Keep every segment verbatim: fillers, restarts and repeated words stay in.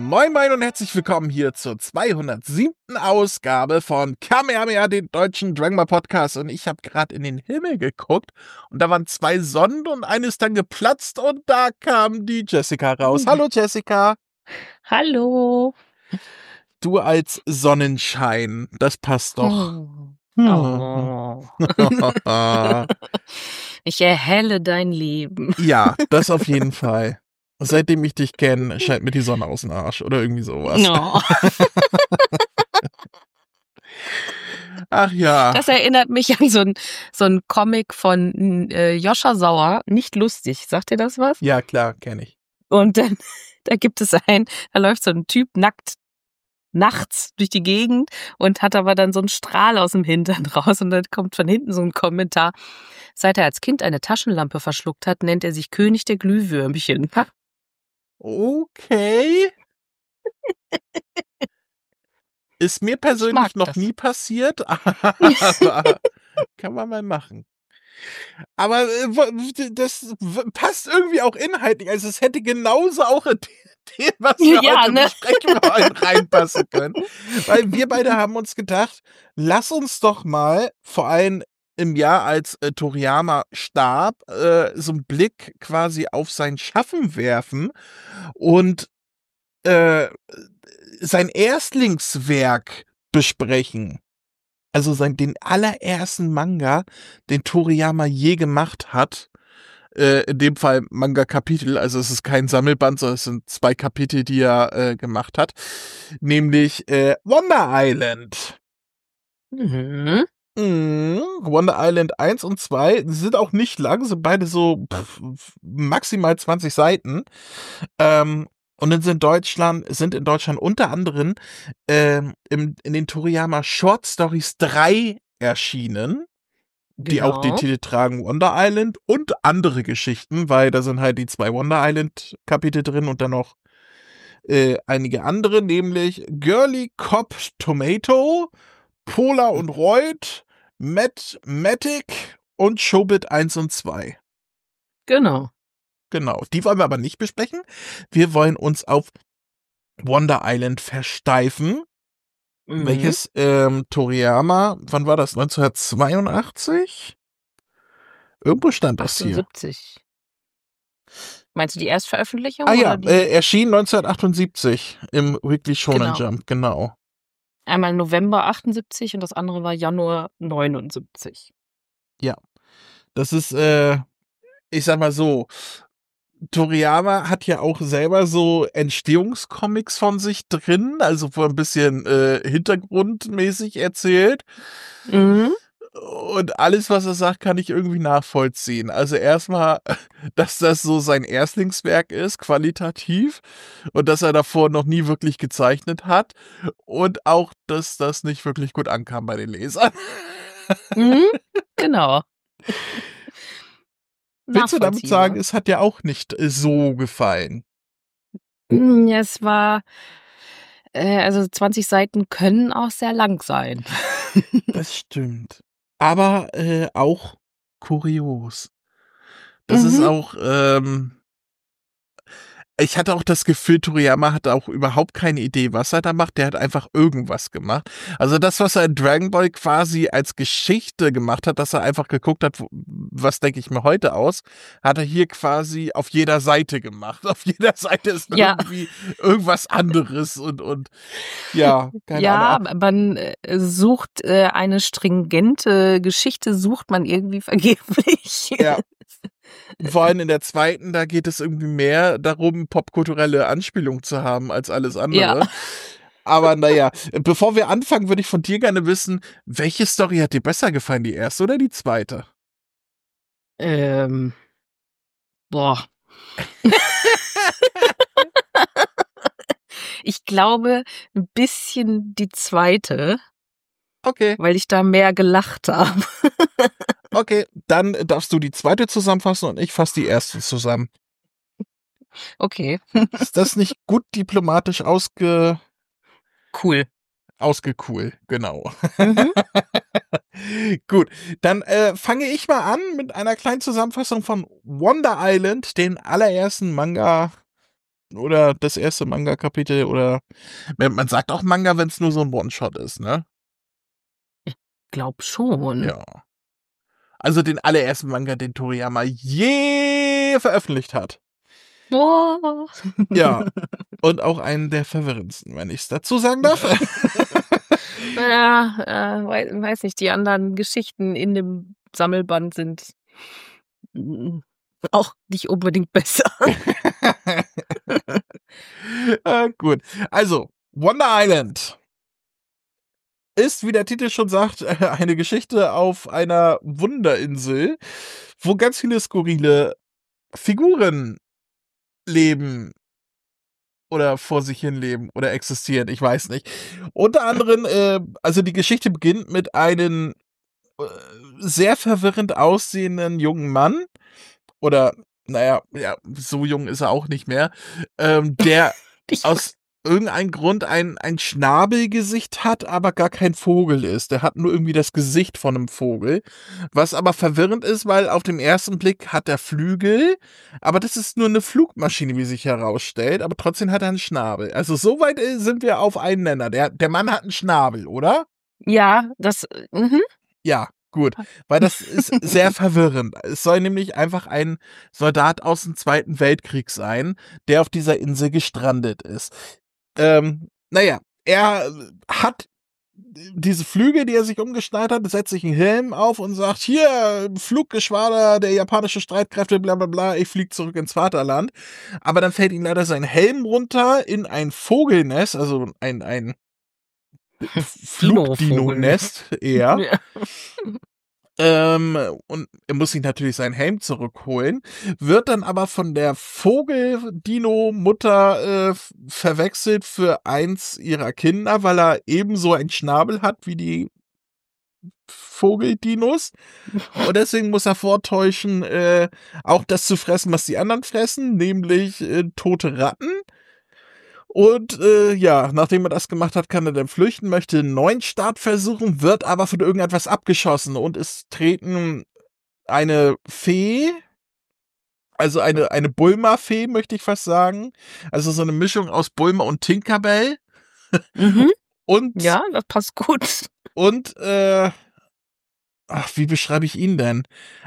Moin Moin und herzlich willkommen hier zur zweihundertsiebten Ausgabe von Kamehameha, den deutschen Dragon Ball Podcast. Und ich habe gerade in den Himmel geguckt und da waren zwei Sonnen und eine ist dann geplatzt und da kam die Jessica raus. Hallo Jessica. Hallo. Du als Sonnenschein, das passt doch. Oh. Ich erhelle dein Leben. Ja, das auf jeden Fall. Seitdem ich dich kenne, scheint mir die Sonne aus dem Arsch oder irgendwie sowas. No. Ach ja. Das erinnert mich an so einen so ein Comic von äh, Joscha Sauer. Nicht lustig. Sagt dir das was? Ja, klar, kenne ich. Und dann, da gibt es einen, da läuft so ein Typ nackt nachts durch die Gegend und hat aber dann so einen Strahl aus dem Hintern raus und dann kommt von hinten so ein Kommentar. Seit er als Kind eine Taschenlampe verschluckt hat, nennt er sich König der Glühwürmchen. Okay. Ist mir persönlich noch das. nie passiert, aber kann man mal machen. Aber äh, das passt irgendwie auch inhaltlich. Also es hätte genauso auch in dem, was wir Ja, heute ne? besprechen wollen, reinpassen können. Weil wir beide haben uns gedacht, lass uns doch mal, vor allem im Jahr, als äh, Toriyama starb, äh, so einen Blick quasi auf sein Schaffen werfen und äh, sein Erstlingswerk besprechen. Also sein, den allerersten Manga, den Toriyama je gemacht hat. Äh, in dem Fall Manga-Kapitel, also es ist kein Sammelband, sondern es sind zwei Kapitel, die er äh, gemacht hat. Nämlich äh, Wonder Island. Mhm. Mhm. Wonder Island eins und zwei sind auch nicht lang, sind beide so pff, maximal zwanzig Seiten. Ähm, und in Deutschland, sind in Deutschland unter anderem ähm, im, in den Toriyama Short Stories drei erschienen, die Genau. auch den Titel tragen Wonder Island und andere Geschichten, weil da sind halt die zwei Wonder Island Kapitel drin und dann noch äh, einige andere, nämlich Girly Cop Tomato, Pola und Reut, Matt Matic und Showbit eins und zwei. Genau. Genau, die wollen wir aber nicht besprechen. Wir wollen uns auf Wonder Island versteifen, Mhm. welches ähm, Toriyama, wann war das, neunzehnhundertzweiundachtzig? Irgendwo stand das hier. achtundsiebzig. Meinst du die Erstveröffentlichung? Ah ja, oder die? äh, erschien neunzehnhundertachtundsiebzig im Weekly Shonen Genau. Jump, genau. Einmal November achtundsiebzig und das andere war Januar neunundsiebzig. Ja, das ist, äh, ich sag mal so, Toriyama hat ja auch selber so Entstehungscomics von sich drin, also wo er ein bisschen äh, hintergrundmäßig erzählt. Mhm. Und alles, was er sagt, kann ich irgendwie nachvollziehen. Also erstmal, dass das so sein Erstlingswerk ist, qualitativ. Und dass er davor noch nie wirklich gezeichnet hat. Und auch, dass das nicht wirklich gut ankam bei den Lesern. Mhm. Genau. Willst du damit Nachvollziehbar. sagen, es hat dir auch nicht äh, so gefallen? Ja, es war, äh, also zwanzig Seiten können auch sehr lang sein. Das stimmt. Aber äh, auch kurios. Das ist Mhm. auch, ähm, ich hatte auch das Gefühl, Toriyama hatte auch überhaupt keine Idee, was er da macht. Der hat einfach irgendwas gemacht. Also das, was er in Dragon Ball quasi als Geschichte gemacht hat, dass er einfach geguckt hat, wo- was denke ich mir heute aus, hat er hier quasi auf jeder Seite gemacht. Auf jeder Seite ist Ja. irgendwie irgendwas anderes und, und ja, keine Ja, Ahnung. man äh, sucht äh, eine stringente Geschichte, sucht man irgendwie vergeblich. Ja. Vor allem in der zweiten, da geht es irgendwie mehr darum, popkulturelle Anspielung zu haben als alles andere. Ja. Aber naja, bevor wir anfangen, würde ich von dir gerne wissen, welche Story hat dir besser gefallen, die erste oder die zweite? Ähm, boah. Ich glaube, ein bisschen die zweite, Okay, weil ich da mehr gelacht habe. okay, dann darfst du die zweite zusammenfassen und ich fasse die erste zusammen. Okay, Ist das nicht gut diplomatisch ausge... cool. ausgecool, genau. Mhm. Gut, dann äh, fange ich mal an mit einer kleinen Zusammenfassung von Wonder Island, den allerersten Manga oder das erste Manga-Kapitel oder man sagt auch Manga, wenn es nur so ein One-Shot ist, ne? Glaub schon. Ja. Also den allerersten Manga, den Toriyama je veröffentlicht hat. Oh. Ja. Und auch einen der verwirrendsten, wenn ich es dazu sagen darf. Ja, äh, wei weiß nicht, die anderen Geschichten in dem Sammelband sind mm, auch nicht unbedingt besser. äh, gut. Also, Wonder Island ist, wie der Titel schon sagt, eine Geschichte auf einer Wunderinsel, wo ganz viele skurrile Figuren leben oder vor sich hin leben oder existieren, ich weiß nicht. Unter anderem, äh, also die Geschichte beginnt mit einem äh, sehr verwirrend aussehenden jungen Mann oder naja, ja, so jung ist er auch nicht mehr, ähm, der Ich aus irgendeinem Grund ein ein Schnabelgesicht hat, aber gar kein Vogel ist. Der hat nur irgendwie das Gesicht von 'nem Vogel, was aber verwirrend ist, weil auf dem ersten Blick hat er Flügel, aber das ist nur 'ne Flugmaschine, wie sich herausstellt, aber trotzdem hat er 'n Schnabel. Also, so weit, äh, sind wir auf einen Nenner. Der der Mann hat 'n Schnabel, oder? Ja, das äh, mhm. Ja, gut, weil das ist sehr verwirrend. Es soll nämlich einfach ein Soldat aus'm Zweiten Weltkrieg sein, der auf dieser Insel gestrandet ist. Ähm, na ja, er hat diese Flügel, die er sich umgeschnallt hat, setzt sich 'n Helm auf und sagt: „Hier, Fluggeschwader der japanischen Streitkräfte, bla bla bla, ich fliege zurück ins Vaterland." Aber dann fällt ihm leider sein Helm runter in ein Vogelnest, also ein ein Dino-Vogel. Flugdino-Nest eher. Ja. Ähm, und er muss sich natürlich seinen Helm zurückholen, wird dann aber von der Vogel-Dino-Mutter, äh, v verwechselt für eins ihrer Kinder, weil er ebenso einen Schnabel hat wie die Vogeldinos. Und deswegen muss er vortäuschen, äh, auch das zu fressen, was die anderen fressen, nämlich, äh, tote Ratten. Und, äh, ja, nachdem er das gemacht hat, kann er dann flüchten, möchte 'n neuen Start versuchen, wird aber von irgendetwas abgeschossen und es treten eine Fee also eine eine Bulma-Fee, möchte ich fast sagen. Also so 'ne Mischung aus Bulma und Tinker Bell. Mhm. Und Ja, das passt gut. und, äh ach, wie beschreibe ich ihn denn?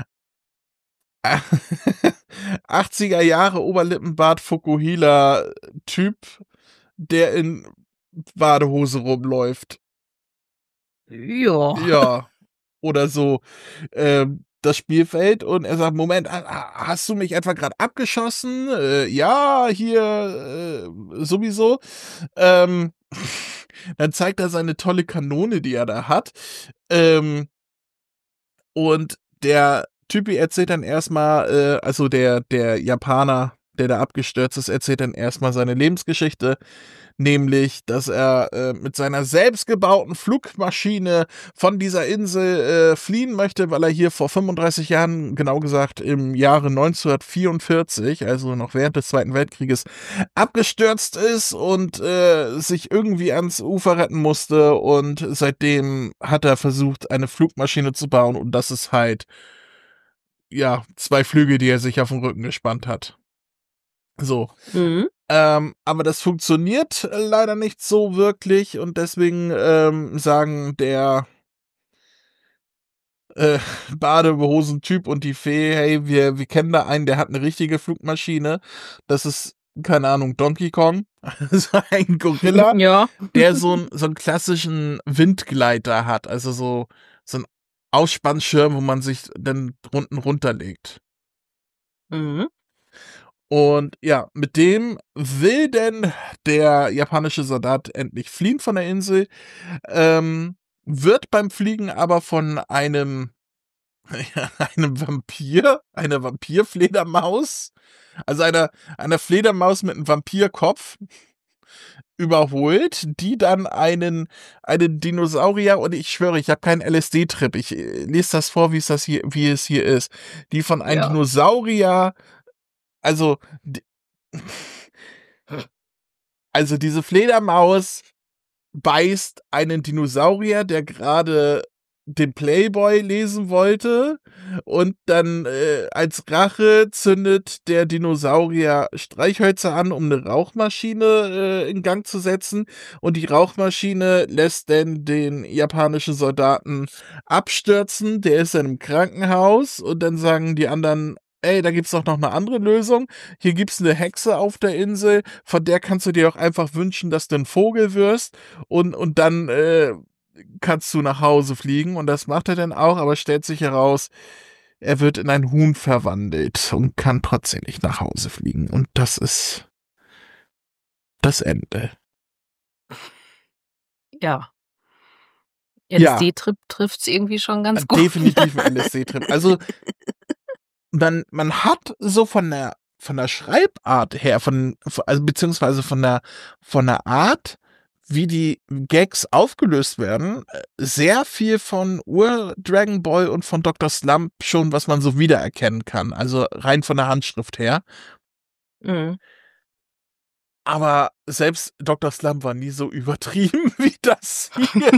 achtziger Jahre Oberlippenbart Fukuhila-Typ, der in Badehose rumläuft. Ja. Ja, oder so, ähm, das Spielfeld und er sagt: „Moment, ha ha hast du mich etwa grad abgeschossen?" Äh, „Ja, hier, äh, sowieso." Ähm, dann zeigt er seine tolle Kanone, die er da hat. Ähm und der Typi erzählt dann erst mal, äh also der der Japaner, der da abgestürzt ist, erzählt dann erst mal seine Lebensgeschichte, nämlich, dass er, äh, mit seiner selbstgebauten Flugmaschine von dieser Insel, äh, fliehen möchte, weil er hier vor fünfunddreißig Jahren, genau gesagt im Jahre neunzehnhundertvierundvierzig, also noch während des Zweiten Weltkrieges, abgestürzt ist und, äh, sich irgendwie ans Ufer retten musste und seitdem hat er versucht, eine Flugmaschine zu bauen und das ist halt ja, zwei Flügel, die er sich auf 'n Rücken gespannt hat. So. Mhm. Ähm, aber das funktioniert äh, leider nicht so wirklich und deswegen, ähm, sagen der äh, Badehosen-Typ und die Fee: „Hey, wir wir kennen da einen, der hat 'ne richtige Flugmaschine." Das ist, keine Ahnung, Donkey Kong, so ein Gorilla, Ja. der so 'n so 'n klassischen Windgleiter hat, also so so 'n Ausspannschirm, wo man sich dann unten runterlegt. Mhm. Und ja, mit dem will denn der japanische Soldat endlich fliehen von der Insel, ähm, wird beim Fliegen aber von einem ja, einem Vampir, einer Vampirfledermaus, also einer einer Fledermaus mit 'nem Vampirkopf überholt, die dann einen einen Dinosaurier und ich schwöre, ich habe keinen L S D-Trip. Ich, äh, lese das vor, wie's das hier wie es hier ist. Die von einem Ja. Dinosaurier also d also diese Fledermaus beißt einen Dinosaurier, der grade den Playboy lesen wollte Und dann äh, als Rache zündet der Dinosaurier Streichhölzer an, um eine Rauchmaschine äh, in Gang zu setzen. Und die Rauchmaschine lässt dann den japanischen Soldaten abstürzen. Der ist dann im Krankenhaus und dann sagen die anderen, ey, da gibt's doch noch eine andere Lösung. Hier gibt's eine Hexe auf der Insel, von der kannst du dir auch einfach wünschen, dass du ein Vogel wirst und, und dann äh, kannst du nach Hause fliegen. Und das macht er dann auch, aber stellt sich heraus, er wird in ein Huhn verwandelt und kann trotzdem nicht nach Hause fliegen. Und das ist das Ende. Ja. Ja. L S D-Trip trifft's irgendwie schon ganz gut. Definitiv ein L S D-Trip. Also man, man hat so von der von der Schreibart her, von, also beziehungsweise von der von der Art, wie die Gags aufgelöst werden, sehr viel von Ur-Dragon Ball und von Doktor Slump schon, was man so wiedererkennen kann. Also rein von der Handschrift her. Mhm. Aber selbst Doktor Slump war nie so übertrieben wie das hier.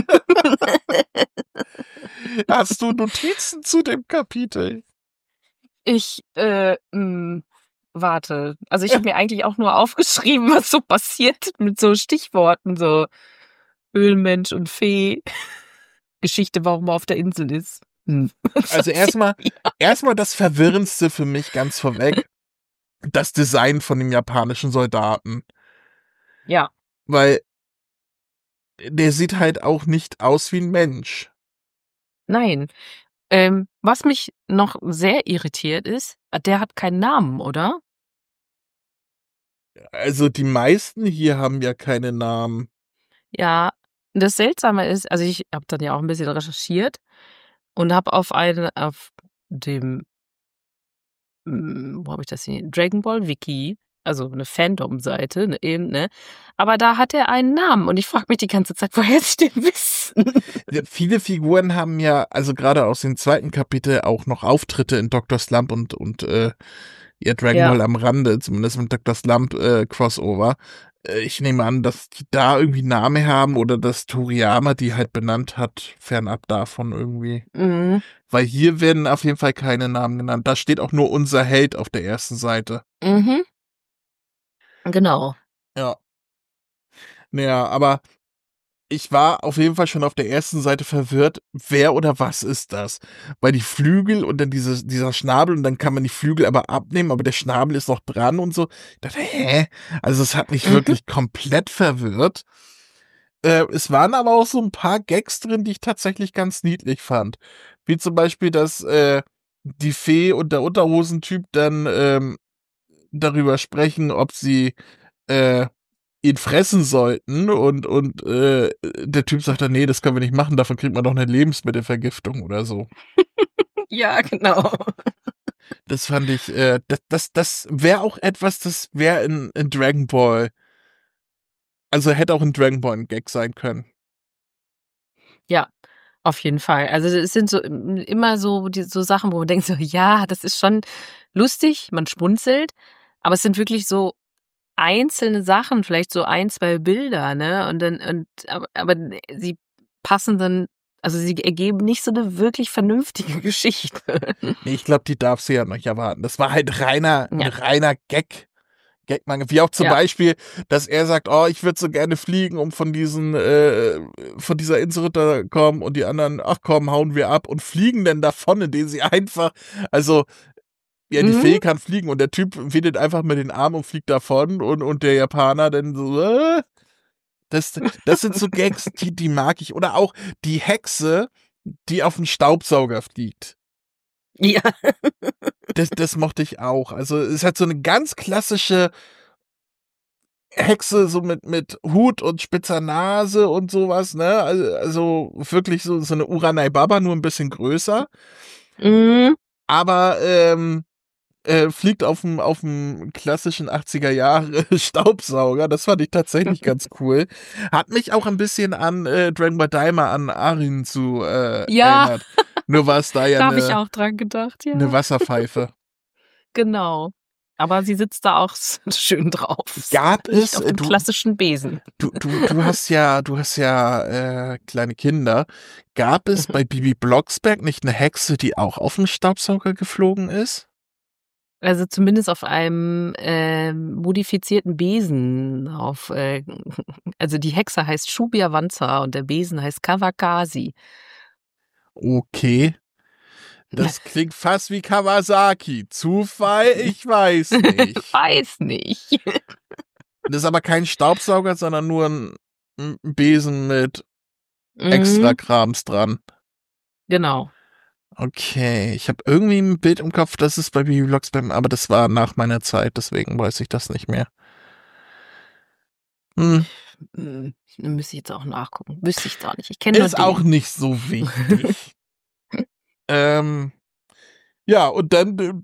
Hast du Notizen zu dem Kapitel? Ich, äh, mh, warte. Also ich habe mir eigentlich auch nur aufgeschrieben, was so passiert mit so Stichworten, so Ölmensch und Fee. Geschichte, warum er auf der Insel ist. Hm. Also erstmal, Ja. erstmal das Verwirrendste für mich ganz vorweg, das Design von dem japanischen Soldaten. Ja. Weil der sieht halt auch nicht aus wie ein Mensch. Nein. Ähm, was mich noch sehr irritiert ist, der hat keinen Namen, oder? Also die meisten hier haben ja keine Namen. Ja, das Seltsame ist, also ich habe dann ja auch ein bisschen recherchiert und habe auf eine, auf dem, hm, wo habe ich das hier? Dragon Ball Wiki, also eine Fandom-Seite, ne, eben, ne? Aber da hat er einen Namen und ich frage mich die ganze Zeit, woher sie den wissen. Ja, viele Figuren haben ja, also gerade aus dem zweiten Kapitel, auch noch Auftritte in Doktor Slump und, und äh, ja, Dragon Ja. Ball am Rande, zumindest mit Doktor Slump äh, Crossover. Äh, ich nehme an, dass die da irgendwie Namen haben oder dass Toriyama die halt benannt hat, fernab davon irgendwie. Mhm. Weil hier werden auf jeden Fall keine Namen genannt. Da steht auch nur unser Held auf der ersten Seite. Mhm. Genau. Ja. Naja, aber ich war auf jeden Fall schon auf der ersten Seite verwirrt, wer oder was ist das? Weil die Flügel und dann diese, dieser Schnabel und dann kann man die Flügel aber abnehmen, aber der Schnabel ist noch dran und so. Ich dachte, hä? Also es hat mich Mhm. wirklich komplett verwirrt. Äh, es waren aber auch so ein paar Gags drin, die ich tatsächlich ganz niedlich fand. Wie zum Beispiel, dass äh, die Fee und der Unterhosentyp dann ähm, darüber sprechen, ob sie äh, ihn fressen sollten und, und äh, der Typ sagt dann, nee, das können wir nicht machen, davon kriegt man doch eine Lebensmittelvergiftung oder so. Ja, genau. Das fand ich, äh, das, das, das wäre auch etwas, das wäre in, in Dragon Ball, also hätte auch in Dragon Ball ein Gag sein können. Ja, auf jeden Fall. Also es sind so im- immer so, die, so Sachen, wo man denkt so, ja, das ist schon lustig, man schmunzelt, aber es sind wirklich so einzelne Sachen, vielleicht so ein, zwei Bilder, ne? Und dann, und aber, aber sie passen dann, also sie ergeben nicht so eine wirklich vernünftige Geschichte. Nee, ich glaube, die darfst du ja noch nicht erwarten. Das war halt reiner, ein Ja. reiner Gag. Gagmangel. Wie auch zum Ja. Beispiel, dass er sagt, oh, ich würde so gerne fliegen, um von diesen, äh, von dieser Insel runterkommen und die anderen, ach komm, hauen wir ab und fliegen dann davon, indem sie einfach, also, ja, die Mhm. Fee kann fliegen und der Typ wedelt einfach mit den Armen und fliegt davon und, und der Japaner dann so, äh, das, das sind so Gags, die, die mag ich. Oder auch die Hexe, die auf den Staubsauger fliegt. Ja. Das, das mochte ich auch. Also es hat so eine ganz klassische Hexe, so mit, mit Hut und spitzer Nase und sowas, ne? Also, also wirklich so, so eine Uranai Baba, nur ein bisschen größer. Mhm. Aber ähm, äh, fliegt auf dem auf dem klassischen achtziger Jahre Staubsauger. Das fand ich tatsächlich ganz cool. Hat mich auch ein bisschen an äh, Dragon Ball Daima, an Arin zu äh, Ja. erinnert. Nur war es da ja Da habe ich eine, auch dran gedacht, ja. eine Wasserpfeife. Genau. Aber sie sitzt da auch s schön drauf. Gab Nicht es, auf äh, dem du klassischen Besen. du du du hast ja du hast ja, äh, kleine Kinder. Gab es Mhm. bei Bibi Blocksberg nicht 'ne Hexe, die auch auf'm Staubsauger geflogen ist? Also, zumindest auf einem, ähm, modifizierten Besen auf, äh also, die Hexe heißt Shubi-Avanza und der Besen heißt Kawakasi. Okay. Das klingt fast wie Kawasaki. Zufall? Ich weiß nicht. Weiß nicht. Das ist aber kein Staubsauger, sondern nur 'n 'n Besen mit extra Mhm. Krams dran. Genau. Okay, ich habe irgendwie 'n Bild im Kopf, dass es bei Bibi Blocksberg aber das war nach meiner Zeit, deswegen weiß ich das nicht mehr. Hm. Hm, müsste ich jetzt auch nachgucken. Wüsste ich jetzt auch nicht. Ich kenne nur Ist auch den. nicht so wichtig. Ähm, ja, und dann, äh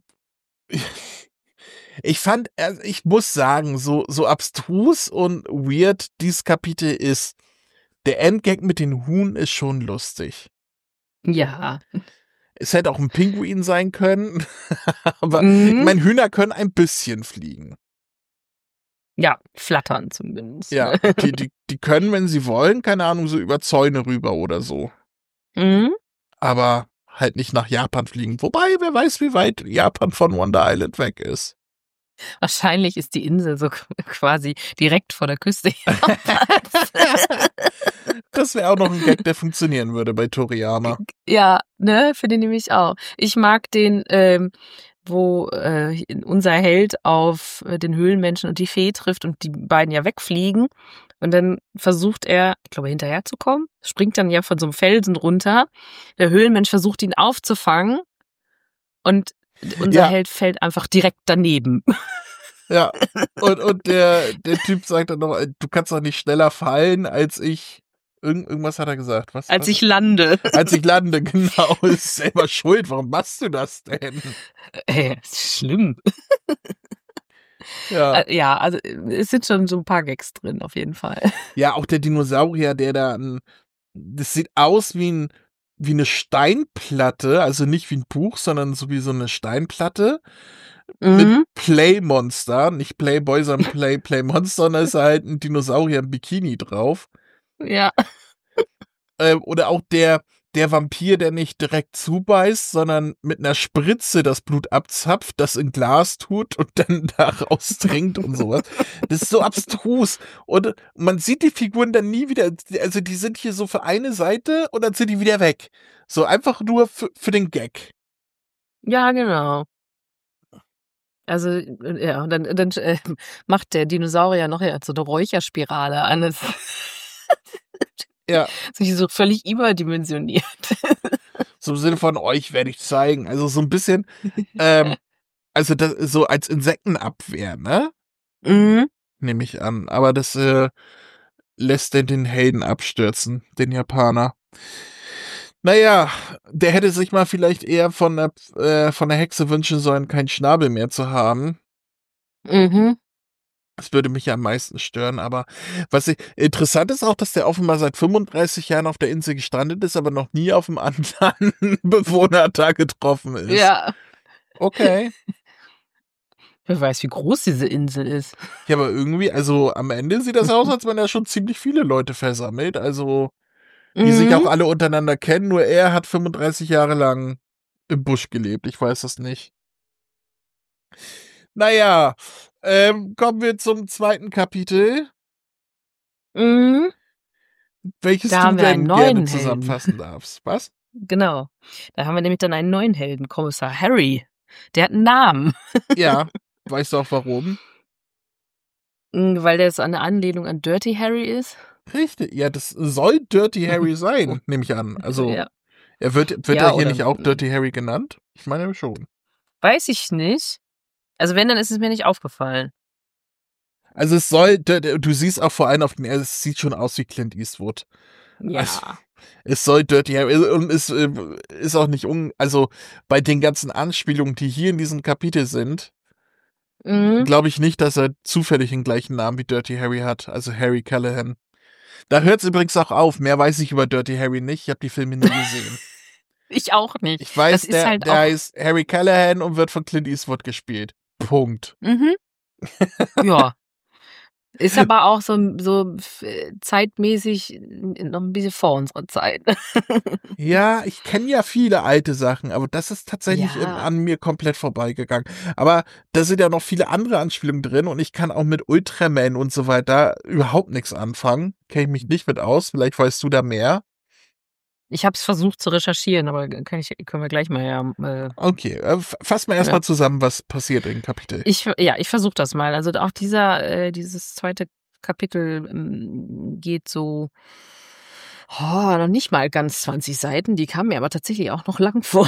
ich fand also, ich muss sagen, so so abstrus und weird dieses Kapitel ist, der Endgag mit den Huhn ist schon lustig. Ja. Es hätte auch 'n Pinguin sein können, aber ich Mhm. meine, Hühner können ein bisschen fliegen. Ja, flattern zumindest, Ja, ne? die die die können, wenn sie wollen, keine Ahnung, so über Zäune rüber oder so. Mhm. Aber halt nicht nach Japan fliegen. Wobei, wer weiß, wie weit Japan von Wonder Island weg ist. Wahrscheinlich ist die Insel so qu quasi direkt vor der Küste Japans. Das wäre auch noch 'n Gag, der funktionieren würde bei Toriyama. Ja, ne, finde ich nämlich auch. Ich mag den, ähm, wo, äh, unser Held auf, äh, den Höhlenmenschen und die Fee trifft und die beiden ja wegfliegen. Und dann versucht er, ich glaube, hinterherzukommen, springt dann ja von so 'nem Felsen runter. Der Höhlenmensch versucht, ihn aufzufangen und d unser Ja. Held fällt einfach direkt daneben. Ja, und und der der Typ sagt dann noch: „Äh, du kannst doch nicht schneller fallen als ich“ irgend irgendwas hat er gesagt. Was Als was? ich lande. Als ich lande, genau. Ist selber schuld. Warum machst du das denn? Ey, ist schlimm. Ja. Äh, ja, also, es sind schon so 'n paar Gags drin, auf jeden Fall. Ja, auch der Dinosaurier, der da 'n das sieht aus wie 'n wie 'ne Steinplatte, also, nicht wie 'n Buch, sondern so wie so 'ne Steinplatte mit Mhm. Play-Monster, nicht Playboy, sondern Play Play-Monster und da ist halt 'n Dinosaurier im Bikini drauf. Ja. Ähm, oder auch der der Vampir, der nicht direkt zubeißt, sondern mit 'ner Spritze das Blut abzapft, das in Glas tut und dann daraus trinkt und so was. Das ist so abstrus und man sieht die Figuren dann nie wieder. Also, die sind hier so für eine Seite und dann sind die wieder weg. So einfach nur für für den Gag. Ja, genau. Also, äh, ja, und dann dann, äh, macht der Dinosaurier noch ja so 'ne Räucherspirale an. Das Ja. so völlig überdimensioniert. So im Sinne von: „Euch werde ich zeigen.“ Also, so 'n bisschen, ähm also, da so als Insektenabwehr, ne? Mhm. Nehme ich an. Aber das, äh, lässt dann den Helden abstürzen, den Japaner. Na ja, der hätte sich mal vielleicht eher von 'ner äh, von 'ner Hexe wünschen sollen, keinen Schnabel mehr zu haben. Mhm. Das würde mich ja am meisten stören, aber was i interessant ist auch, dass der offenbar seit fünfunddreißig Jahren auf der Insel gestrandet ist, aber noch nie auf 'n anderen Bewohner da getroffen ist. Ja. Okay. Wer weiß, wie groß diese Insel ist. Ja, aber irgendwie also, am Ende sieht das aus, als wenn er schon ziemlich viele Leute versammelt, also, die sich auch Mhm. alle untereinander kennen, nur er hat fünfunddreißig Jahre lang im Busch gelebt. Ich weiß es nicht. Na ja, ähm, kommen wir zum zweiten Kapitel. Mhm. Welches Da du haben wir einen denn gerne neuen Helden. zusammenfassen darfst. Was? Genau. Da haben wir nämlich dann einen neuen Helden, Kommissar Harry. Der hat 'n Namen. Ja. Weißt du auch warum? Hm, weil der so eine Anlehnung an Dirty Harry ist? Richtig, ja, das soll Dirty Harry sein, nehme ich an. Also, Ja. er wird wird er Ja, hier oder nicht auch hm Dirty Harry genannt? Ich meine schon. Weiß ich nicht. Also, wenn, dann ist es mir nicht aufgefallen. Also, es soll d d du siehst auch vor allem auf den es sieht schon aus wie Clint Eastwood. Also, Ja. es soll Dirty Harry und es, äh, ist auch nicht un also, bei den ganzen Anspielungen, die hier in diesem Kapitel sind Mhm. glaube ich nicht, dass er zufällig den gleichen Namen wie Dirty Harry hat, also, Harry Callahan. Da hört's übrigens auch auf. Mehr weiß ich über Dirty Harry nicht. Ich habe die Filme nie gesehen. Ich auch nicht. Ich Das weiß, ist der halt der auch heißt Harry Callahan und wird von Clint Eastwood gespielt. Punkt. Mhm. Ja. Ist aber auch so, so äh, zeitmäßig noch ein bisschen vor unserer Zeit. Ja, ich kenne ja viele alte Sachen, aber das ist tatsächlich ähm, Ja. an mir komplett vorbeigegangen. Aber da sind ja noch viele andere Anspielungen drin und ich kann auch mit Ultraman und so weiter überhaupt nichts anfangen. Kenne ich mich nicht mit aus. Vielleicht weißt du da mehr. Ich habe es versucht zu recherchieren, aber kann ich, können wir gleich mal ja. Äh, Okay, äh, f- fass mal erstmal Ja. zusammen, was passiert im Kapitel. ich, ja, ich versuche das mal. Also auch dieser, äh, dieses zweite Kapitel ähm, geht so, oh, noch nicht mal ganz zwanzig Seiten. Die kamen mir aber tatsächlich auch noch lang vor.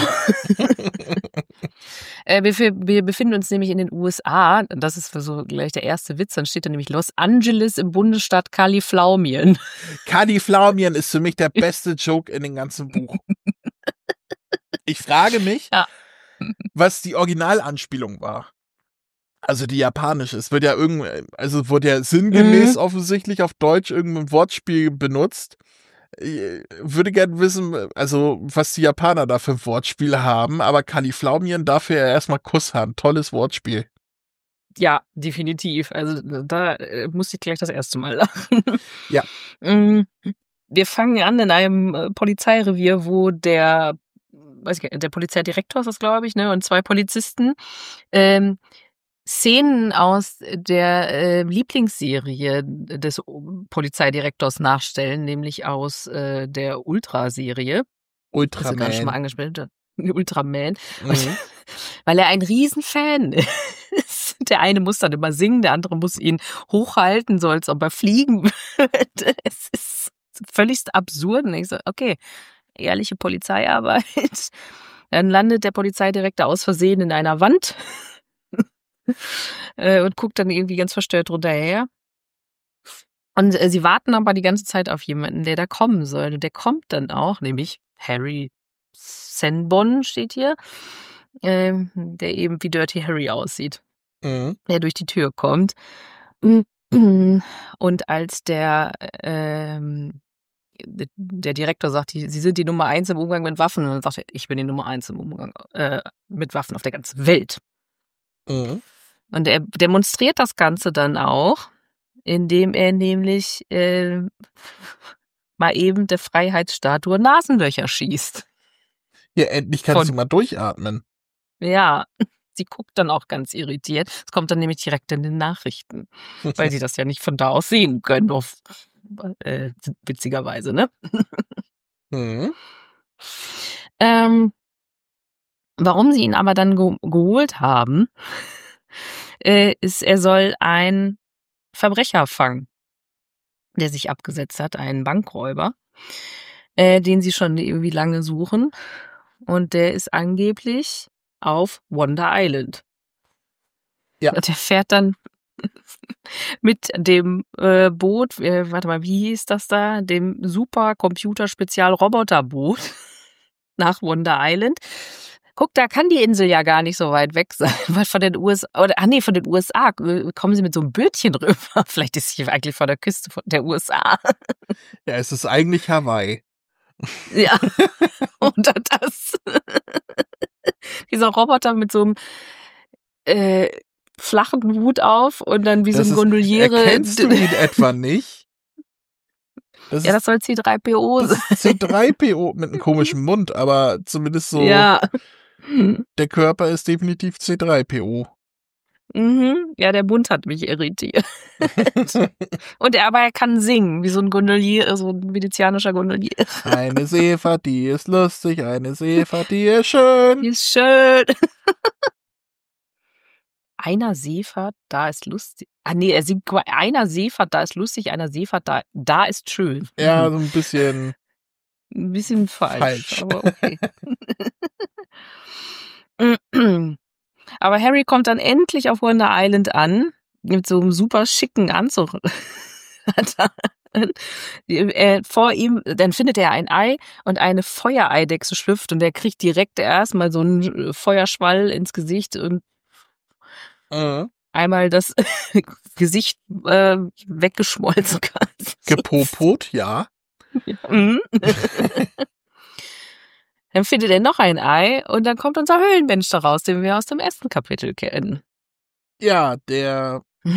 Äh, wir, wir befinden uns nämlich in den U S A. Das ist so gleich der erste Witz. Dann steht da nämlich Los Angeles im Bundesstaat Kalifornien. Kalifornien ist für mich der beste Joke in dem ganzen Buch. Ich frage mich, Ja. was die Originalanspielung war. Also die japanische. Es wird ja irgendwie, also wurde ja sinngemäß Mhm. offensichtlich auf Deutsch irgendein Wortspiel benutzt. Ich würde gerne wissen, also was die Japaner da für Wortspiele haben, aber Kalifornien dafür ja erstmal Kusshand. Tolles Wortspiel. Ja, definitiv. Also da äh, musste ich gleich das erste Mal lachen. Ja. Mm, Wir fangen an in einem äh, Polizeirevier, wo der, weiß ich, nicht, der Polizeidirektor ist das, glaube ich, ne, und zwei Polizisten ähm, Szenen aus der äh, Lieblingsserie des Polizeidirektors nachstellen, nämlich aus äh, der Ultra-Serie. Das ist gerade schon mal Ultraman. angespielt. Ultraman. Mhm. Und, weil er ein Riesenfan ist. Der eine muss dann immer singen, der andere muss ihn hochhalten, so als ob er fliegen würde. Es ist völligst absurd. Und ich so, okay, ehrliche Polizeiarbeit. Dann landet der Polizeidirektor aus Versehen in einer Wand äh, und guckt dann irgendwie ganz verstört runterher. Und äh, sie warten aber die ganze Zeit auf jemanden, der da kommen soll. Und der kommt dann auch, nämlich Harry Senbon steht hier, ähm, der eben wie Dirty Harry aussieht, Mhm. der durch die Tür kommt. Und als der, ähm, der Direktor sagt, Sie sind die Nummer eins im Umgang mit Waffen, und dann sagt er, ich bin die Nummer eins im Umgang äh, mit Waffen auf der ganzen Welt. Mhm. Und er demonstriert das Ganze dann auch, indem er nämlich äh, mal eben der Freiheitsstatue Nasenlöcher schießt. Ja, endlich kann Von- sie mal durchatmen. Ja, sie guckt dann auch ganz irritiert. Es kommt dann nämlich direkt in den Nachrichten, weil sie das ja nicht von da aus sehen können, auf, äh, witzigerweise, ne? Mhm. Ähm, warum sie ihn aber dann ge geholt haben, äh, ist, er soll einen Verbrecher fangen, der sich abgesetzt hat, einen Bankräuber, äh, den sie schon irgendwie lange suchen. Und der ist angeblich auf Wonder Island. Ja. Und der fährt dann mit dem äh, Boot, äh, warte mal, wie hieß das da? Dem Supercomputer-Spezial-Roboterboot nach Wonder Island. Guck, da kann die Insel ja gar nicht so weit weg sein, weil von den U S A, oder, ah nee, von den U S A kommen sie mit so einem Bötchen rüber. Vielleicht ist sie eigentlich von der Küste von der U S A. Ja, es ist eigentlich Hawaii. Ja, und das, dieser Roboter mit so einem äh, flachen Hut auf und dann wie Das so ein ist- Gondoliere. Erkennst du ihn etwa nicht? Das Ja, ist, das soll C drei P O das sein. ist C drei P O mit einem komischen Mund, aber zumindest so, Ja. der Körper ist definitiv C drei P O. Mhm. Ja, der Mund hat mich irritiert. Und er, aber er kann singen, wie so ein Gondolier, so ein venezianischer Gondolier. Eine Seefahrt, die ist lustig, eine Seefahrt, die ist schön. Die ist schön. Einer Seefahrt, da ist lustig. Ah nee, er singt qua- einer Seefahrt, da ist lustig, einer Seefahrt, da, da ist schön. Ja, so ein bisschen Ein bisschen falsch, falsch. aber okay. Aber Harry kommt dann endlich auf Wonder Island an, mit so einem super schicken Anzug. Er, vor ihm, dann findet er ein Ei und eine Feuereidechse schlüpft und er kriegt direkt erstmal so einen Feuerschwall ins Gesicht und Mhm. einmal das Gesicht äh, weggeschmolzen kann. Gepopot, ja. Mhm. Dann findet er noch ein Ei und dann kommt unser Höhlenmensch daraus, den wir aus dem ersten Kapitel kennen. Ja, der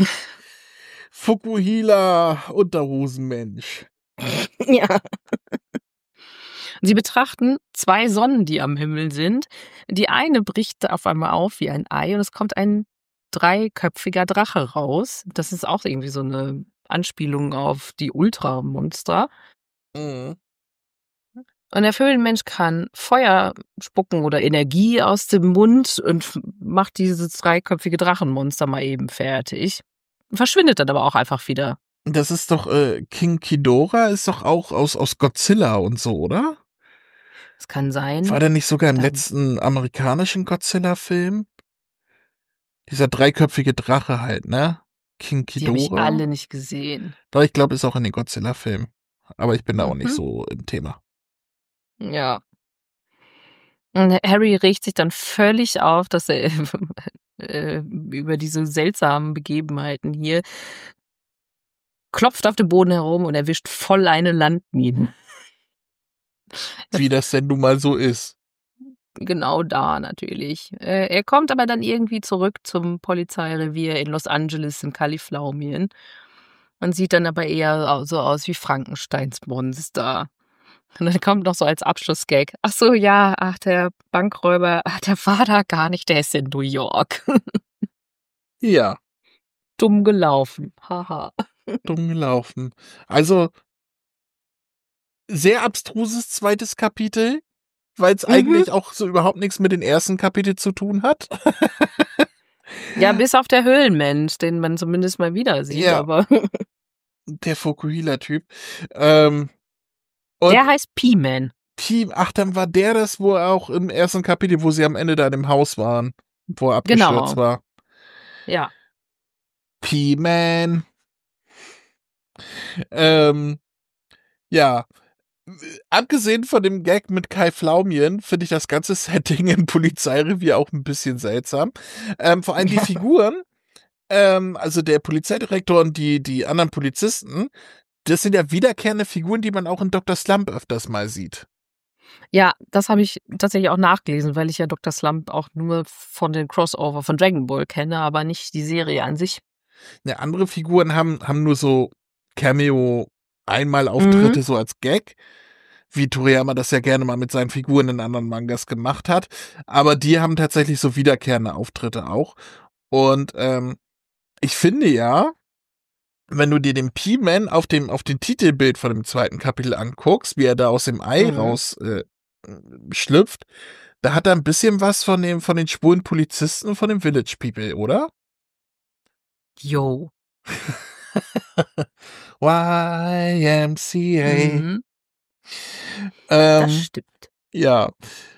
Fukuhila-Unterhosenmensch. Ja. Sie betrachten zwei Sonnen, die am Himmel sind. Die eine bricht auf einmal auf wie ein Ei und es kommt ein dreiköpfiger Drache raus. Das ist auch irgendwie so eine Anspielung auf die Ultramonster. Mhm. Und der Höhlenmensch kann Feuer spucken oder Energie aus dem Mund und macht dieses dreiköpfige Drachenmonster mal eben fertig. Verschwindet dann aber auch einfach wieder. Das ist doch, äh, King Ghidorah ist doch auch aus, aus Godzilla und so, oder? Es kann sein. War der nicht sogar im Ähm, letzten amerikanischen Godzilla-Film? Dieser dreiköpfige Drache halt, ne? King Die habe ich Ghidorah? alle nicht gesehen. Doch, ich glaube, ist auch in den Godzilla-Filmen. Aber ich bin da auch nicht Mhm. so im Thema. Ja. Und Harry regt sich dann völlig auf, dass er äh, über diese seltsamen Begebenheiten hier klopft auf dem Boden herum und erwischt voll eine Landmine. Wie das denn nun mal so ist. Genau da natürlich. Äh, er kommt aber dann irgendwie zurück zum Polizeirevier in Los Angeles in Kalifornien und sieht dann aber eher so aus wie Frankensteins Monster. Und dann kommt noch so als Abschlussgag: Ach so, ja, ach, der Bankräuber, ach, der war da gar nicht, der ist in New York. Ja, Dumm gelaufen. Haha. dumm gelaufen. Also, sehr abstruses zweites Kapitel, weil es Mhm. eigentlich auch so überhaupt nichts mit den ersten Kapitel zu tun hat. Ja, bis auf der Höhlenmensch, den man zumindest mal wieder sieht, Ja. aber Der Fukuhila-Typ. Ähm, und der heißt P-Man. Team, ach, dann war der das, wo er auch im ersten Kapitel, wo sie am Ende da in dem Haus waren, wo er abgestürzt Genau. war. Ja. P-Man. Ähm, ja. Abgesehen von dem Gag mit Kai Pflaumien finde ich das ganze Setting im Polizeirevier auch ein bisschen seltsam. Ähm, vor allem die Ja. Figuren, ähm, also der Polizeidirektor und die, die anderen Polizisten, das sind ja wiederkehrende Figuren, die man auch in Doktor Slump öfters mal sieht. Ja, das habe ich tatsächlich auch nachgelesen, weil ich ja Doktor Slump auch nur von den Crossover von Dragon Ball kenne, aber nicht die Serie an sich. Ja, andere Figuren haben, haben nur so Cameo einmal Auftritte Mhm. so als Gag, wie Toriyama das ja gerne mal mit seinen Figuren in anderen Mangas gemacht hat. Aber die haben tatsächlich so wiederkehrende Auftritte auch. Und ähm, ich finde ja, wenn du dir den P-Man auf dem, auf dem Titelbild von dem zweiten Kapitel anguckst, wie er da aus dem Ei Mhm. raus äh, schlüpft, da hat er ein bisschen was von dem, von den schwulen Polizisten von den Village People, oder? Jo. Y M C A. Mhm. Ähm, Das stimmt. ja.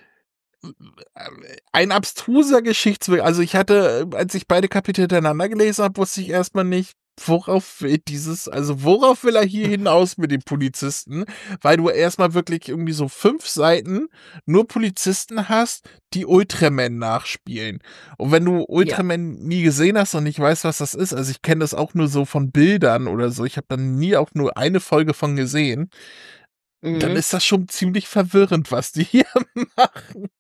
Ein abstruser Geschichtsweg. Also ich hatte, als ich beide Kapitel hintereinander gelesen habe, wusste ich erstmal nicht, worauf will dieses, also worauf will er hier hinaus mit den Polizisten? Weil du erstmal wirklich irgendwie so fünf Seiten nur Polizisten hast, die Ultraman nachspielen. Und wenn du Ultraman ja. nie gesehen hast und nicht weißt, was das ist, also ich kenne das auch nur so von Bildern oder so, ich habe dann nie auch nur eine Folge von gesehen, mhm. dann ist das schon ziemlich verwirrend, was die hier machen.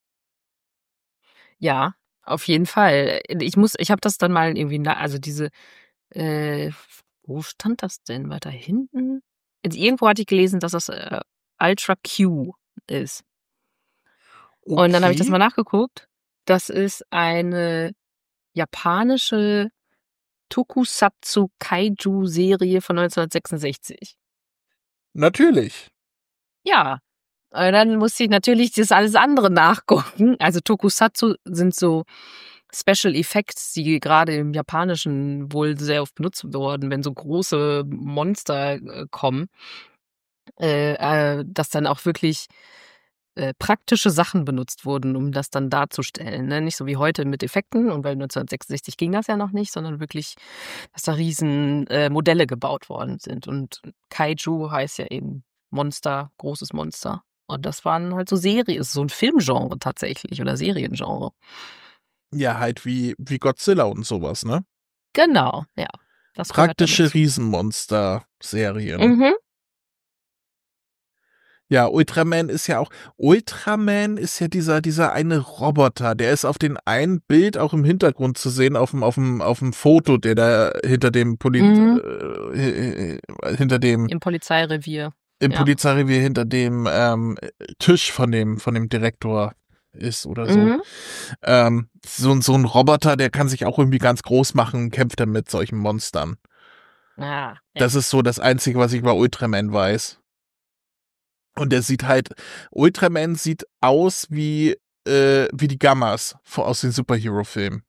Ja, auf jeden Fall. Ich muss, ich habe das dann mal irgendwie, also diese, äh, wo stand das denn? Weiter hinten? Also irgendwo hatte ich gelesen, dass das äh, Ultra Q ist. Okay. Und dann habe ich das mal nachgeguckt. Das ist eine japanische Tokusatsu Kaiju Serie von neunzehnhundertsechsundsechzig. Natürlich. Ja. Und dann musste ich natürlich das alles andere nachgucken. Also Tokusatsu sind so Special Effects, die gerade im Japanischen wohl sehr oft benutzt wurden, wenn so große Monster äh, kommen, äh, äh, dass dann auch wirklich äh, praktische Sachen benutzt wurden, um das dann darzustellen. Ne? Nicht so wie heute mit Effekten, und weil neunzehnhundertsechsundsechzig ging das ja noch nicht, sondern wirklich, dass da riesen äh, Modelle gebaut worden sind. Und Kaiju heißt ja eben Monster, großes Monster. Und das waren halt so Serien, so ein Filmgenre tatsächlich oder Seriengenre. Ja, halt wie, wie Godzilla und sowas, ne? Genau, ja. Das Praktische Riesenmonster-Serien. Mhm. Ja, Ultraman ist ja auch, Ultraman ist ja dieser, dieser eine Roboter, der ist auf dem einen Bild auch im Hintergrund zu sehen, auf dem, auf dem, auf dem Foto, der da hinter dem Poli Mhm. äh, hinter dem, Im Polizeirevier. im Ja. Polizeirevier hinter dem ähm, Tisch von dem, von dem Direktor ist oder so. Mhm. Ähm, so, so ein Roboter, der kann sich auch irgendwie ganz groß machen und kämpft dann mit solchen Monstern. Ah, ja. Das ist so das Einzige, was ich über Ultraman weiß. Und der sieht halt, Ultraman sieht aus wie, äh, wie die Gammas vor- aus den Superhero-Filmen.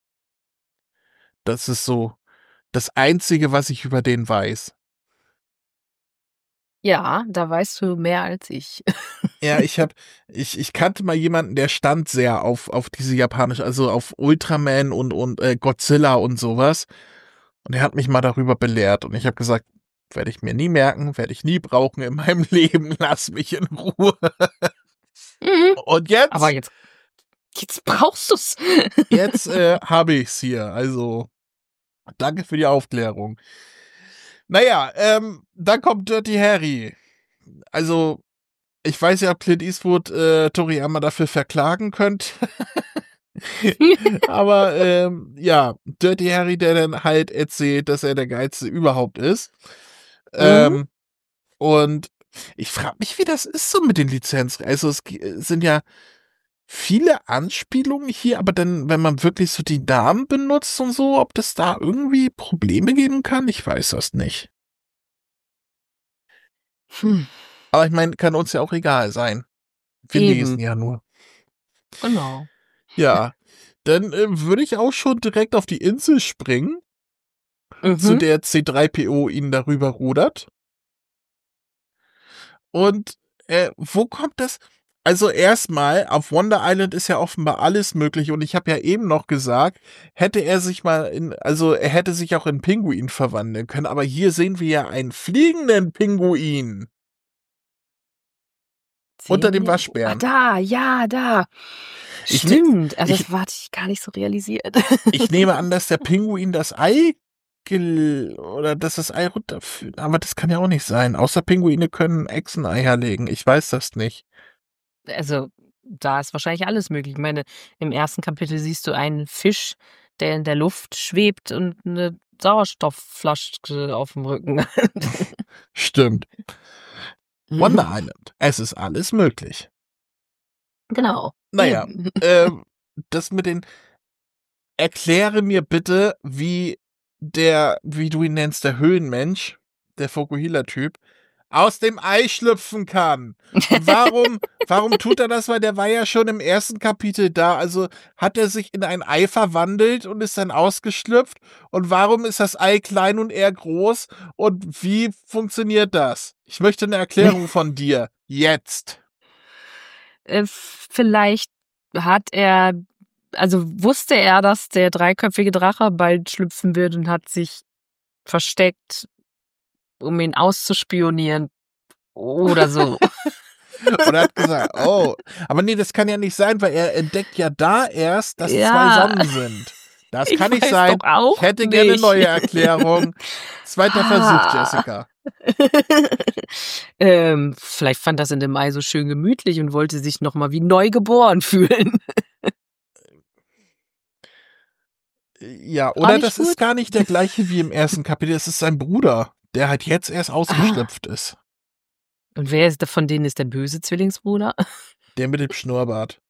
Das ist so das Einzige, was ich über den weiß. Ja, da weißt du mehr als ich. Ja, ich hab, ich, ich kannte mal jemanden, der stand sehr auf, auf diese japanische, also auf Ultraman und, und äh, Godzilla und sowas. Und er hat mich mal darüber belehrt. Und ich habe gesagt, werde ich mir nie merken, werde ich nie brauchen in meinem Leben. Lass mich in Ruhe. Mhm. Und jetzt? Aber jetzt, jetzt brauchst du's. Jetzt äh, habe ich's hier. Also, danke für die Aufklärung. Naja, ähm, dann kommt Dirty Harry. Also, ich weiß ja, ob Clint Eastwood äh, Toriyama dafür verklagen könnte. Aber ähm, ja, Dirty Harry, der dann halt erzählt, dass er der Geilste überhaupt ist. Mhm. Ähm, und ich frage mich, wie das ist so mit den Lizenzen. Also es g- sind ja viele Anspielungen hier, aber dann, wenn man wirklich so die Namen benutzt und so, ob das da irgendwie Probleme geben kann, ich weiß das nicht. Hm. Aber ich meine, kann uns ja auch egal sein. Wir lesen Eben, ja nur. genau. Ja, dann äh, würde ich auch schon direkt auf die Insel springen, zu Mhm. der C drei P O ihn darüber rudert. Und äh, wo kommt das? Also erstmal, auf Wonder Island ist ja offenbar alles möglich und ich habe ja eben noch gesagt, hätte er sich mal in, also er hätte sich auch in Pinguin verwandeln können, aber hier sehen wir ja einen fliegenden Pinguin unter Sehen dem wir wo? Ah, Waschbären. da, ja, da. Ich, ne, Stimmt. Ah, ich, das hatte ich gar nicht so realisiert. ich nehme an, dass der Pinguin das Ei gel oder dass das Ei runterführt, aber das kann ja auch nicht sein. Außer Pinguine können Echseneier legen. Ich weiß das nicht. Also, da ist wahrscheinlich alles möglich. Ich meine, im ersten Kapitel siehst du einen Fisch, der in der Luft schwebt und eine Sauerstoffflasche auf dem Rücken. Stimmt. Wonder Island. Es ist alles möglich. Genau. Naja, Eben. ähm, das mit den, erkläre mir bitte, wie der, wie du ihn nennst, der Höhlenmensch, der Fokuhila-Typ, aus dem Ei schlüpfen kann. Und warum, warum tut er das? Weil der war ja schon im ersten Kapitel da. Also hat er sich in ein Ei verwandelt und ist dann ausgeschlüpft? Und warum ist das Ei klein und er groß? Und wie funktioniert das? Ich möchte eine Erklärung von dir. Jetzt. Äh, vielleicht hat er, also wusste er, dass der dreiköpfige Drache bald schlüpfen wird und hat sich versteckt, um ihn auszuspionieren oder so. Oder hat gesagt, oh, aber nee, das kann ja nicht sein, weil er entdeckt ja da erst, dass zwei Ja, Sonnen sind. Das ich kann nicht weiß doch sein. auch Ich hätte nicht. gerne neue Erklärung. Zweiter Versuch, Ah. Jessica. ähm, vielleicht fand das in dem Ei so schön gemütlich und wollte sich nochmal wie neu geboren fühlen. Ja, Auch oder nicht das ist gut? gar nicht der gleiche wie im ersten Kapitel. Das ist sein Bruder, der halt jetzt erst Ah. ausgeschlüpft ist. Und wer ist von denen ist der böse Zwillingsbruder? Der mit dem Schnurrbart.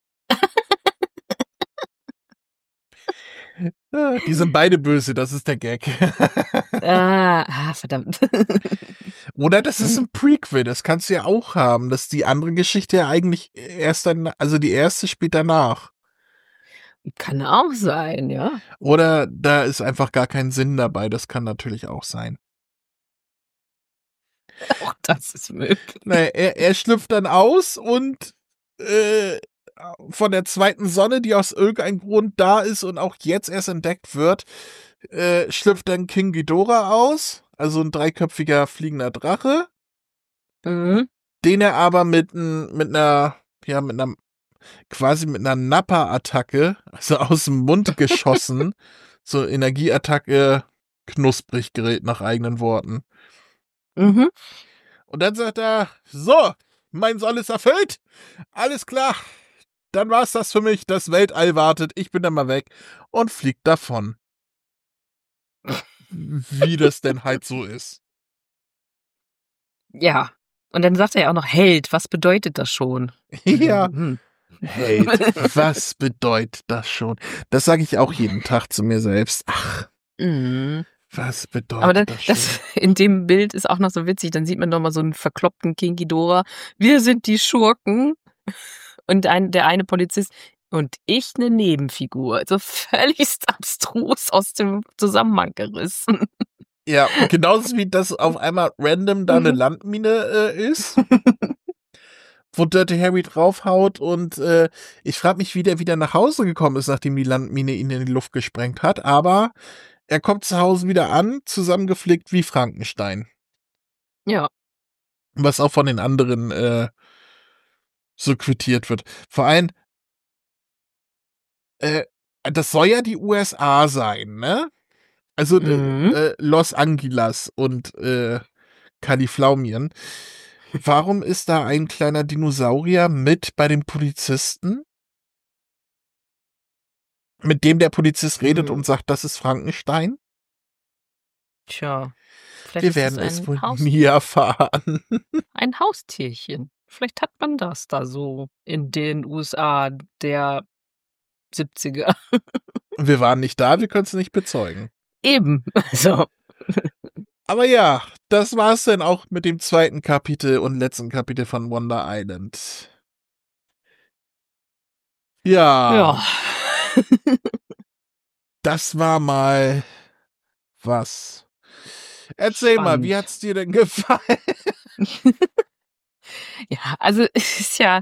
Ja, die sind beide böse, das ist der Gag. ah, ah, verdammt. Oder das ist ein Prequel, das kannst du ja auch haben, dass die andere Geschichte ja eigentlich erst dann, also die erste spielt danach. Kann auch sein, ja. Oder da ist einfach gar kein Sinn dabei, das kann natürlich auch sein. Auch das ist möglich. Naja, er, er schlüpft dann aus und äh, von der zweiten Sonne, die aus irgendeinem Grund da ist und auch jetzt erst entdeckt wird, äh, schlüpft dann King Ghidorah aus, also ein dreiköpfiger fliegender Drache, Mhm. den er aber mit, n, mit einer, ja, mit einer, quasi mit einer Nappa-Attacke, also aus dem Mund geschossen, so Energieattacke, knusprig gerät nach eigenen Worten. Mhm. Und dann sagt er, so, mein Soll ist erfüllt. Alles klar. Dann war's das für mich. Das Weltall wartet. Ich bin dann mal weg und fliegt davon. Wie das denn halt so ist. Ja. Und dann sagt er ja auch noch Held. Was bedeutet das schon? Ja. Hm. Held. Was bedeutet das schon? Das sage ich auch jeden Tag zu mir selbst. Ach. Mhm. Was bedeutet Aber dann, das schon? das in dem Bild ist auch noch so witzig, dann sieht man doch mal so einen verkloppten Kinky Dora. Wir sind die Schurken. Und ein, der eine Polizist und ich eine Nebenfigur. Also völligst abstrus aus dem Zusammenhang gerissen. Ja, genauso wie das auf einmal random da eine Landmine äh, ist, wo Dirty Harry draufhaut und äh, ich frage mich, wie der wieder nach Hause gekommen ist, nachdem die Landmine ihn in die Luft gesprengt hat, aber er kommt zu Hause wieder an, zusammengeflickt wie Frankenstein. Ja. Was auch von den anderen äh, so quittiert wird. Vor allem, äh, das soll ja die U S A sein, ne? Also Mhm. äh, Los Angeles und äh, Kalifornien. Warum ist da ein kleiner Dinosaurier mit bei den Polizisten? Mit dem der Polizist redet Mhm. und sagt, das ist Frankenstein? Tja. Vielleicht Wir ist werden das es ein wohl Haus, nie erfahren. ein Haustierchen. Vielleicht hat man das da so in den U S A der siebziger. Wir waren nicht da, wir können es nicht bezeugen. Eben. So. Aber ja, das war's dann auch mit dem zweiten Kapitel und letzten Kapitel von Wonder Island. Ja, Ja. das war mal was. Erzähl mal, wie Spannend. hat's dir denn gefallen? Ja, also es ist ja,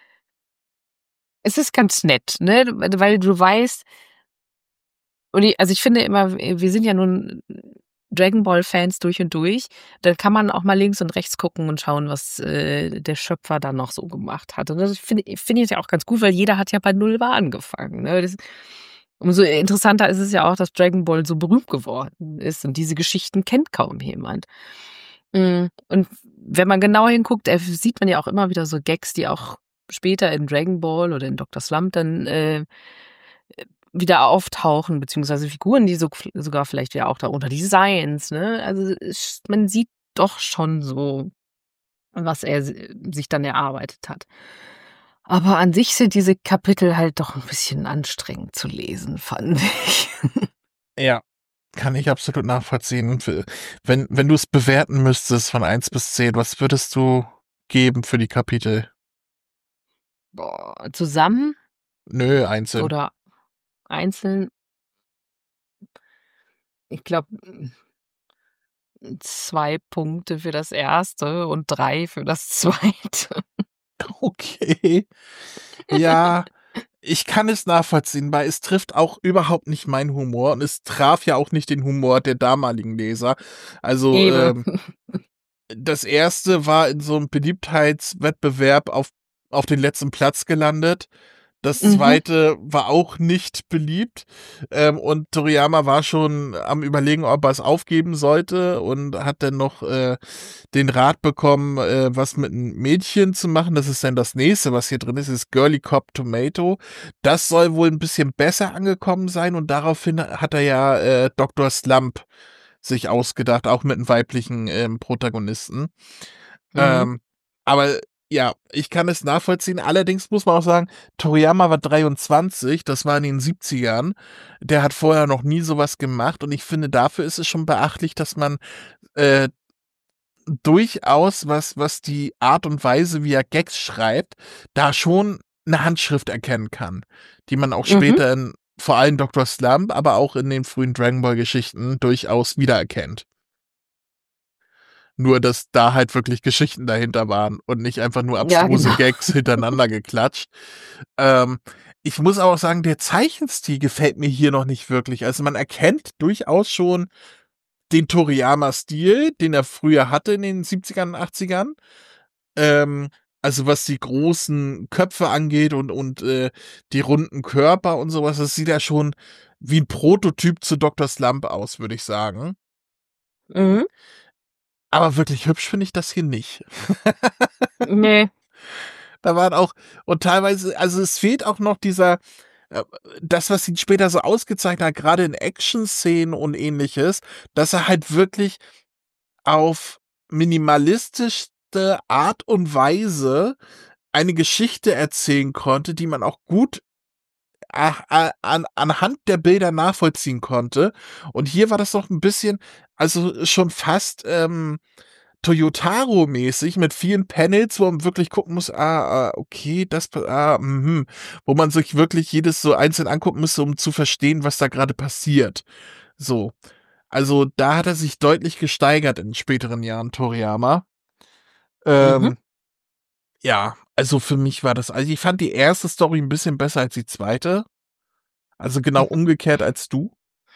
es ist ganz nett, ne? Weil du weißt, und ich, also ich finde immer, wir sind ja nun Dragon Ball Fans durch und durch. Da kann man auch mal links und rechts gucken und schauen, was äh, der Schöpfer da noch so gemacht hat. Und das finde finde ich ja auch ganz gut, weil jeder hat ja bei Null war angefangen. Ne? Das, umso interessanter ist es ja auch, dass Dragon Ball so berühmt geworden ist und diese Geschichten kennt kaum jemand. Mm, Und wenn man genau hinguckt, äh, sieht man ja auch immer wieder so Gags, die auch später in Dragon Ball oder in Doktor Slump dann äh, wieder auftauchen, beziehungsweise Figuren, die so, sogar vielleicht ja auch darunter Designs, ne? Also es, man sieht doch schon so, was er si- sich dann erarbeitet hat. Aber an sich sind diese Kapitel halt doch ein bisschen anstrengend zu lesen, fand ich. Ja, kann ich absolut nachvollziehen. Und für- Wenn, wenn du es bewerten müsstest von eins bis zehn, was würdest du geben für die Kapitel? Boah, zusammen Nö, einzeln. oder einzeln, ich glaube, zwei Punkte für das erste und drei für das zweite. Okay. Ja, ich kann es nachvollziehen, weil es trifft auch überhaupt nicht meinen Humor und es traf ja auch nicht den Humor der damaligen Leser. Also, Eben. ähm, das erste war in so einem Beliebtheitswettbewerb auf, auf den letzten Platz gelandet. Das Mhm. zweite war auch nicht beliebt. Ähm, und Toriyama war schon am Überlegen, ob er es aufgeben sollte und hat dann noch äh, den Rat bekommen, äh, was mit einem Mädchen zu machen. Das ist dann das nächste, was hier drin ist, ist Girly Cop Tomato. Das soll wohl ein bisschen besser angekommen sein und daraufhin hat er ja äh, Doktor Slump sich ausgedacht, auch mit einem weiblichen ähm, Protagonisten. Mhm. Ähm, aber ja, ich kann es nachvollziehen. Allerdings muss man auch sagen, Toriyama war dreiundzwanzig, das war in den siebzigern. Der hat vorher noch nie sowas gemacht und ich finde, dafür ist es schon beachtlich, dass man äh, durchaus, was, was die Art und Weise, wie er Gags schreibt, da schon eine Handschrift erkennen kann, die man auch Mhm. später in vor allem Doktor Slump, aber auch in den frühen Dragon Ball Geschichten durchaus wiedererkennt. Nur, dass da halt wirklich Geschichten dahinter waren und nicht einfach nur Ja, abstruse genau. Gags hintereinander geklatscht. Ähm, ich muss aber auch sagen, der Zeichenstil gefällt mir hier noch nicht wirklich. Also man erkennt durchaus schon den Toriyama-Stil, den er früher hatte in den siebzigern und achtzigern. Ähm, also was die großen Köpfe angeht und, und äh, die runden Körper und sowas, das sieht ja schon wie ein Prototyp zu Doktor Slump aus, würde ich sagen. Mhm. Aber wirklich hübsch finde ich das hier nicht. Nee. Da waren auch, und teilweise, also es fehlt auch noch dieser, äh, das, was ihn später so ausgezeichnet hat, gerade in Action-Szenen und ähnliches, dass er halt wirklich auf minimalistischste Art und Weise eine Geschichte erzählen konnte, die man auch gut a- a- an, anhand der Bilder nachvollziehen konnte. Und hier war das noch ein bisschen, also schon fast ähm, Toyotaro-mäßig mit vielen Panels, wo man wirklich gucken muss, ah, ah okay, das, ah, mhm, wo man sich wirklich jedes so einzeln angucken müsste, um zu verstehen, was da gerade passiert. So. Also da hat er sich deutlich gesteigert in späteren Jahren, Toriyama. Mhm. Ähm, ja, also für mich war das, also ich fand die erste Story ein bisschen besser als die zweite. Also genau umgekehrt als du.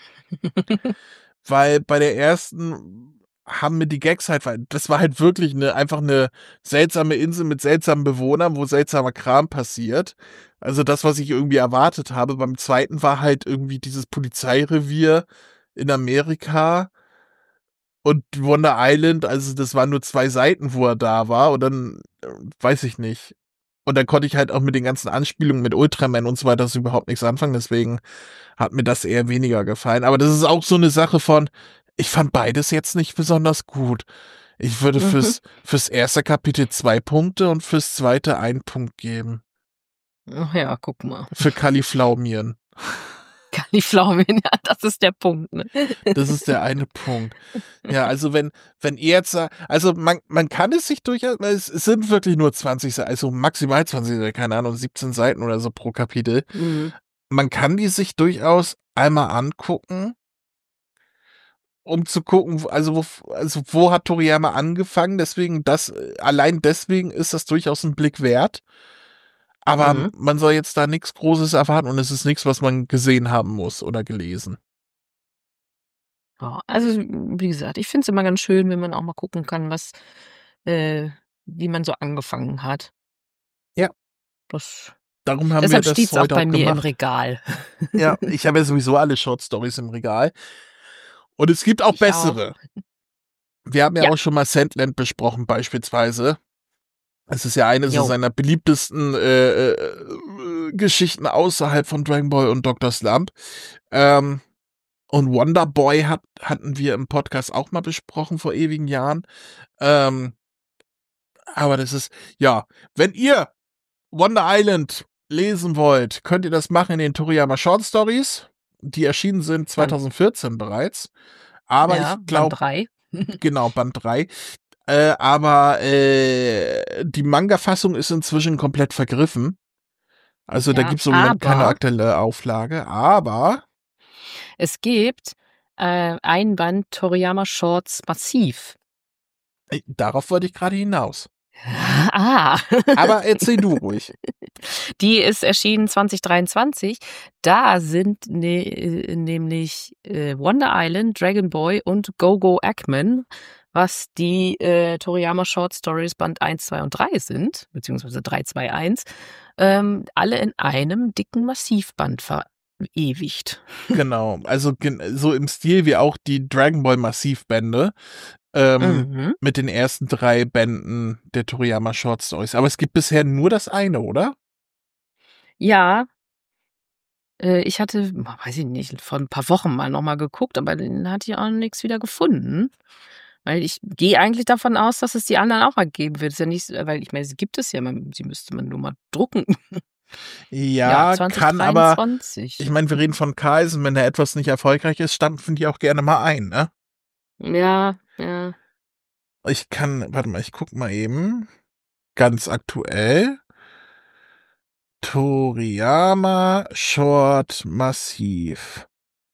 Weil bei der ersten haben mir die Gags halt, weil das war halt wirklich eine, einfach eine seltsame Insel mit seltsamen Bewohnern, wo seltsamer Kram passiert. Also das, was ich irgendwie erwartet habe. Beim zweiten war halt irgendwie dieses Polizeirevier in Amerika und Wonder Island, also das waren nur zwei Seiten, wo er da war und dann, äh, weiß ich nicht. Und dann konnte ich halt auch mit den ganzen Anspielungen mit Ultraman und so weiter so überhaupt nichts anfangen, deswegen hat mir das eher weniger gefallen. Aber das ist auch so eine Sache von, ich fand beides jetzt nicht besonders gut. Ich würde Mhm. fürs, fürs erste Kapitel zwei Punkte und fürs zweite einen Punkt geben. Ach ja, guck mal. Für Cauliflower-Miren. Cauliflower, ja, das ist der Punkt, ne? Das ist der eine Punkt. Ja, also wenn, wenn ihr jetzt, sa- also man, man kann es sich durchaus, es es sind wirklich nur zwanzig Seiten, also maximal zwanzig, keine Ahnung, siebzehn Seiten oder so pro Kapitel. Mhm. Man kann die sich durchaus einmal angucken, um zu gucken, wo- also wo, also wo hat Toriyama angefangen, deswegen das, äh, allein deswegen ist das durchaus ein Blick wert. Aber Mhm. man soll jetzt da nichts Großes erwarten und es ist nichts, was man gesehen haben muss oder gelesen. Ja, also, wie gesagt, ich finde es immer ganz schön, wenn man auch mal gucken kann, was äh, wie man so angefangen hat. Ja. Das Darum haben wir deshalb das steht's auch heute bei auch mir im gemacht. Regal. Ja, ich habe ja sowieso alle Short Stories im Regal. Und es gibt auch Ich auch. bessere. Wir haben ja Ja. auch schon mal Sandland besprochen, beispielsweise. Es ist ja eine so Jo. seiner beliebtesten äh, äh, Geschichten außerhalb von Dragon Ball und Doktor Slump. Ähm, und Wonder Boy hat, hatten wir im Podcast auch mal besprochen vor ewigen Jahren. Ähm, aber das ist, ja, wenn ihr Wonder Island lesen wollt, könnt ihr das machen in den Toriyama Short Stories. Die erschienen sind Band zwanzig vierzehn bereits. Aber ich ja, Band glaube, drei. genau, Band drei. Äh, aber äh, die Manga-Fassung ist inzwischen komplett vergriffen. Also da Ja, gibt es im Moment keine aber aktuelle Auflage. Aber es gibt, äh, ein Band Toriyama Shorts Massiv. äh, darauf wollte ich gerade hinaus. Ah. Aber erzähl du ruhig. Die ist erschienen zwanzig dreiundzwanzig. Da sind ne äh, nämlich, äh, Wonder Island, Dragon Boy und Go-Go Eggman, was die, äh, Toriyama Short Stories Band eins, zwei und drei sind, beziehungsweise drei, zwei, eins, ähm, alle in einem dicken Massivband verewigt. Genau. Also gen so im Stil wie auch die Dragon Ball Massivbände. Ähm, Mhm. mit den ersten drei Bänden der Toriyama Short Stories. Aber es gibt bisher nur das eine, oder? Ja, äh, ich hatte, weiß ich nicht, vor ein paar Wochen mal noch mal geguckt, aber dann hatte ich auch nix wieder gefunden. Weil ich gehe eigentlich davon aus, dass es die anderen auch mal geben wird. Ist ja nicht so, weil ich meine, sie gibt es ja, man sie müsste man nur mal drucken. Ja, Ja, kann, aber zwanzig dreiundzwanzig. ich meine, wir reden von Kaisen, wenn da etwas nicht erfolgreich ist, stampfen die auch gerne mal ein, ne? Ja, ja. Ich kann, warte mal, ich guck mal eben. Ganz aktuell. Toriyama Short Massiv.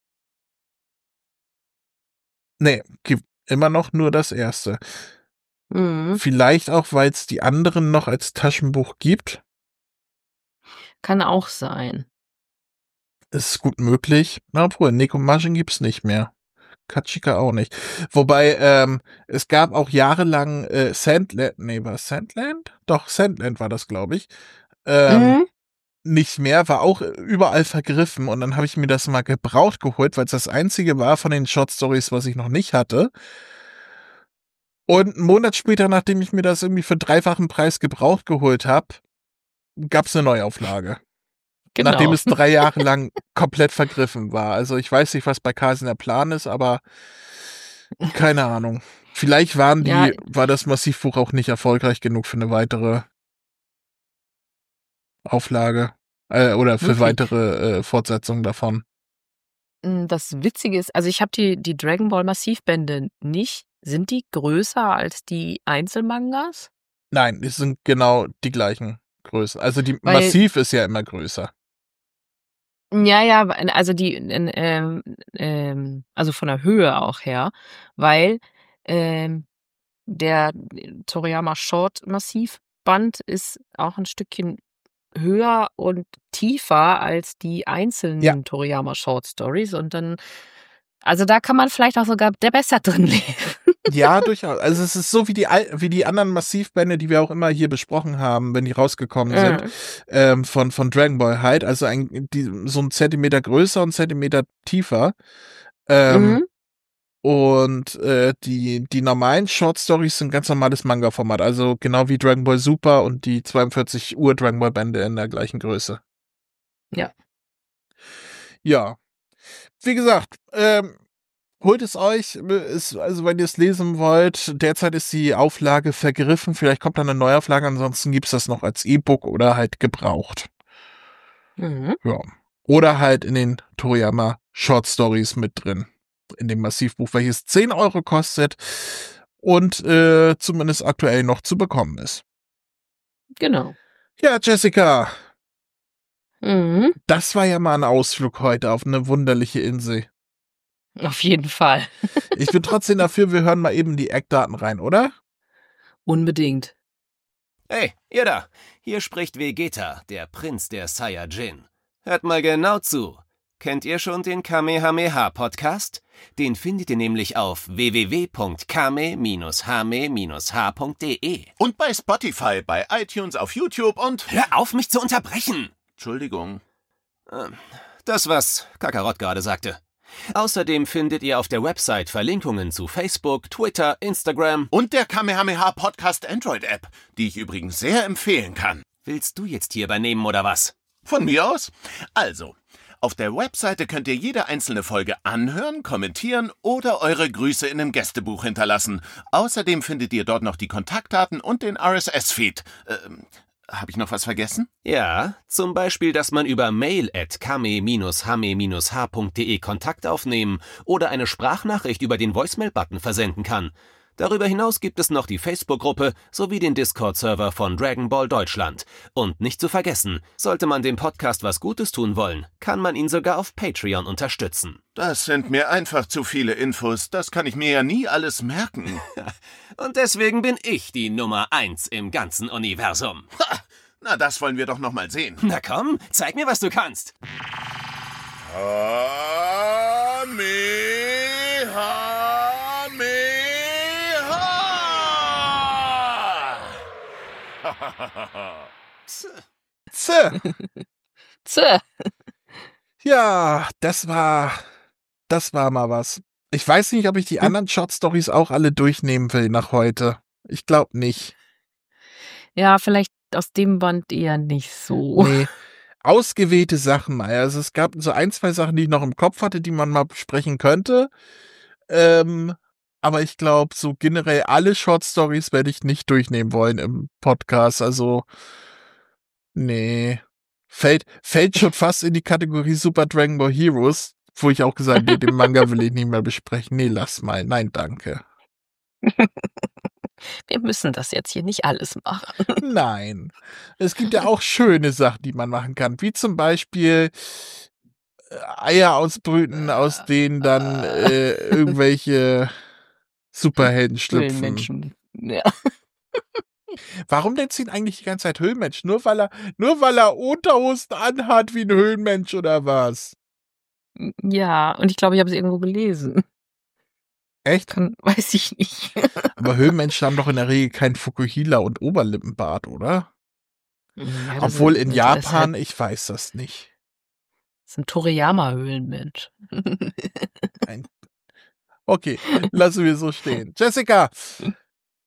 Nee, gibt immer noch nur das erste. Mhm. Vielleicht auch, weil es die anderen noch als Taschenbuch gibt. Kann auch sein. Ist gut möglich. Na, obwohl, Nekomaschen gibt's nicht mehr. Kachika auch nicht. Wobei, ähm, es gab auch jahrelang äh, Sandland, nee, war es Sandland? Doch, Sandland war das, glaube ich. Ähm, Mhm. nicht mehr, war auch überall vergriffen und dann habe ich mir das mal gebraucht geholt, weil es das einzige war von den Short Stories, was ich noch nicht hatte. Und einen Monat später, nachdem ich mir das irgendwie für dreifachen Preis gebraucht geholt habe, gab es eine Neuauflage. Genau. Nachdem es drei Jahre lang komplett vergriffen war. Also ich weiß nicht, was bei Carlsen der Plan ist, aber keine Ahnung. Vielleicht waren die, Ja. war das Massivbuch auch nicht erfolgreich genug für eine weitere Auflage äh, oder für Möglich. weitere äh, Fortsetzungen davon. Das Witzige ist, also ich habe die, die Dragon Ball Massivbände nicht. Sind die größer als die Einzelmangas? Nein, es sind genau die gleichen Größen. Also die Weil- Massiv ist ja immer größer. Ja, ja, also die, ähm, ähm, also von der Höhe auch her, weil ähm, der Toriyama Short Massivband ist auch ein Stückchen höher und tiefer als die einzelnen Ja. Toriyama Short Stories und dann, also da kann man vielleicht auch sogar der besser drin lesen. Ja, durchaus. Also es ist so wie die Al- wie die anderen Massivbände, die wir auch immer hier besprochen haben, wenn die rausgekommen sind, Mhm. ähm, von von Dragon Ball halt. Also ein, die, so ein Zentimeter größer und Zentimeter tiefer. Ähm, Mhm. Und äh, die die normalen Short Stories sind ganz normales Manga-Format. Also genau wie Dragon Ball Super und die zweiundvierzig Uhr Dragon Ball Bände in der gleichen Größe. Ja. Ja. Wie gesagt, ähm, holt es euch, ist, also wenn ihr es lesen wollt, derzeit ist die Auflage vergriffen, vielleicht kommt dann eine Neuauflage, ansonsten gibt es das noch als E-Book oder halt gebraucht. Mhm. Ja. Oder halt in den Toriyama Short Stories mit drin, in dem Massivbuch, welches zehn Euro kostet und äh, zumindest aktuell noch zu bekommen ist. Genau. Ja, Jessica, Mhm. das war ja mal ein Ausflug heute auf eine wunderliche Insel. Auf jeden Fall. Ich bin trotzdem dafür, wir hören mal eben die Eckdaten rein, oder? Unbedingt. Hey, ihr da! Hier spricht Vegeta, der Prinz der Saiyajin. Hört mal genau zu. Kennt ihr schon den Kamehameha-Podcast? Den findet ihr nämlich auf w w w punkt kame hame h punkt d e. Und bei Spotify, bei iTunes, auf YouTube und... Hör auf, mich zu unterbrechen! Entschuldigung. Das, was Kakarott gerade sagte. Außerdem findet ihr auf der Website Verlinkungen zu Facebook, Twitter, Instagram. Und der Kamehameha Podcast Android-App, die ich übrigens sehr empfehlen kann. Willst du jetzt hier übernehmen oder was? Von mir aus? Also, auf der Webseite könnt ihr jede einzelne Folge anhören, kommentieren oder eure Grüße in einem Gästebuch hinterlassen. Außerdem findet ihr dort noch die Kontaktdaten und den R S S-Feed. Ähm, habe ich noch was vergessen? Ja, zum Beispiel, dass man über mail at kame hame h punkt d e Kontakt aufnehmen oder eine Sprachnachricht über den Voicemail-Button versenden kann. Darüber hinaus gibt es noch die Facebook-Gruppe sowie den Discord-Server von Dragon Ball Deutschland. Und nicht zu vergessen, sollte man dem Podcast was Gutes tun wollen, kann man ihn sogar auf Patreon unterstützen. Das sind mir einfach zu viele Infos. Das kann ich mir ja nie alles merken. Und deswegen bin ich die Nummer eins im ganzen Universum. Ha, na, das wollen wir doch noch mal sehen. Na komm, zeig mir, was du kannst. Zäh. Zäh. Ja, das war, das war mal was. Ich weiß nicht, ob ich die anderen Short Stories auch alle durchnehmen will nach heute. Ich glaube nicht. Ja, vielleicht aus dem Band eher nicht so. Nee. Ausgewählte Sachen mal. Also es gab so ein, zwei Sachen, die ich noch im Kopf hatte, die man mal besprechen könnte. Ähm, aber ich glaube, so generell alle Short Stories werde ich nicht durchnehmen wollen im Podcast. Also, nee. Fällt, fällt schon fast in die Kategorie Super Dragon Ball Heroes, wo ich auch gesagt habe, den Manga will ich nicht mehr besprechen. Nee, lass mal. Nein, danke. Wir müssen das jetzt hier nicht alles machen. Nein. Es gibt ja auch schöne Sachen, die man machen kann. Wie zum Beispiel äh, Eier ausbrüten, aus denen dann äh, irgendwelche Superhelden schlüpfen. Höhlenmenschen. Ja. Warum nennt sie ihn eigentlich die ganze Zeit Höhlenmensch? Nur weil er, nur weil er Unterhosen anhat wie ein Höhlenmensch oder was? Ja, und ich glaube, ich habe es irgendwo gelesen. Echt? Kann, weiß ich nicht. Aber Höhlenmenschen haben doch in der Regel keinen Fukuhila und Oberlippenbart, oder? Ja, das Obwohl ist- in das Japan, ist halt- ich weiß das nicht. Das ist ein Toriyama-Höhlenmensch. Okay, lassen wir so stehen. Jessica,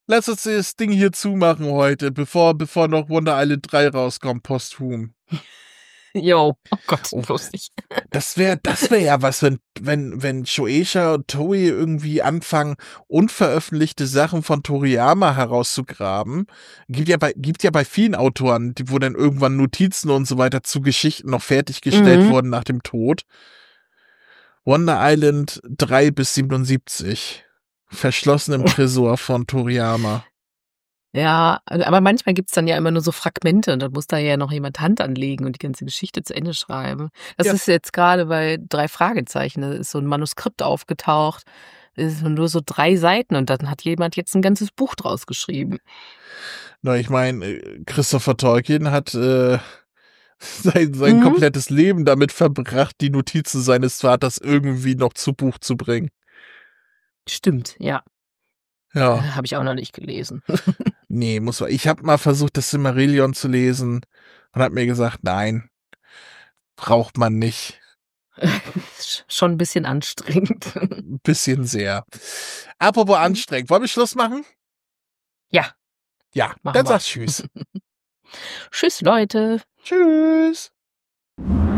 lass uns das Ding hier zumachen heute, bevor, bevor noch Wonder Island drei rauskommt, posthum. Jo, oh Gott, Oh. bloß nicht. Das wäre das wär ja was, wenn, wenn, wenn Shueisha und Toei irgendwie anfangen, unveröffentlichte Sachen von Toriyama herauszugraben. Gibt ja bei, gibt ja bei vielen Autoren, die, wo dann irgendwann Notizen und so weiter zu Geschichten noch fertiggestellt Mhm. wurden nach dem Tod. Wonder Island drei bis siebenundsiebzig. Verschlossen im Tresor von Toriyama. Ja, aber manchmal gibt's dann ja immer nur so Fragmente und dann muss da ja noch jemand Hand anlegen und die ganze Geschichte zu Ende schreiben. Das Ja. ist jetzt gerade bei drei Fragezeichen, da ist so ein Manuskript aufgetaucht, das ist nur so drei Seiten und dann hat jemand jetzt ein ganzes Buch draus geschrieben. Na, ich meine, Christopher Tolkien hat äh, sein, sein Mhm. komplettes Leben damit verbracht, die Notizen seines Vaters irgendwie noch zu Buch zu bringen. Stimmt, ja. Ja, Äh, Habe ich auch noch nicht gelesen. nee, muss man. Ich habe mal versucht, das Silmarillion zu lesen und habe mir gesagt, nein, braucht man nicht. Schon ein bisschen anstrengend. Ein bisschen sehr. Apropos anstrengend, wollen wir Schluss machen? Ja, Ja, Machen dann wir. sag Tschüss. tschüss Leute. Tschüss.